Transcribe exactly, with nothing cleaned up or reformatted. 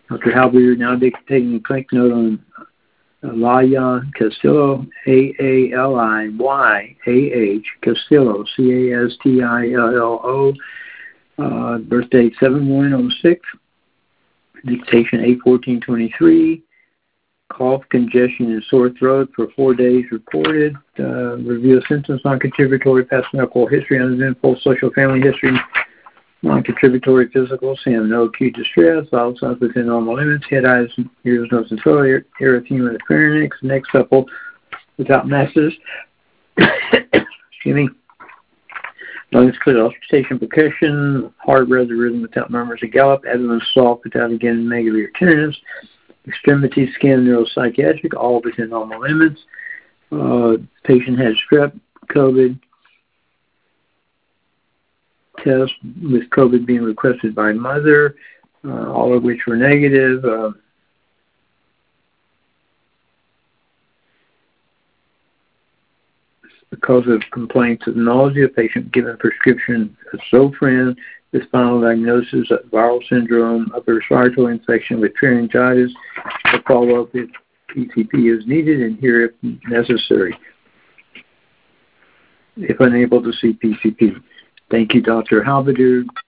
Doctor Halberdier now taking a quick note on Alaya Castillo, A A L I Y A H, Castillo, C A S T I L L O, uh, birth date seven one oh six, dictation eight fourteen twenty-three, cough, congestion, and sore throat for four days reported, uh, review of symptoms, non-contributory, past medical history, uneventful social family history, non-contributory physical, seeing no acute distress, all signs within normal limits, head, eyes, ears, nose, and throat, erythema of the pharynx, neck supple without masses, excuse me, lungs clear, auscultation, percussion, heart rather rhythm without murmurs or gallop, abdomen soft without again megaly or tenderness, extremity, skin, neuropsychiatric, all within normal limits. Uh, patient had strep, COVID, test with COVID being requested by mother, uh, all of which were negative. Uh, because of complaints of nausea, patient given prescription of Zofran, with final diagnosis of viral syndrome, upper respiratory infection with pharyngitis. A follow-up if P C P is needed and here if necessary, if unable to see P C P. Thank you, Doctor Halberdier.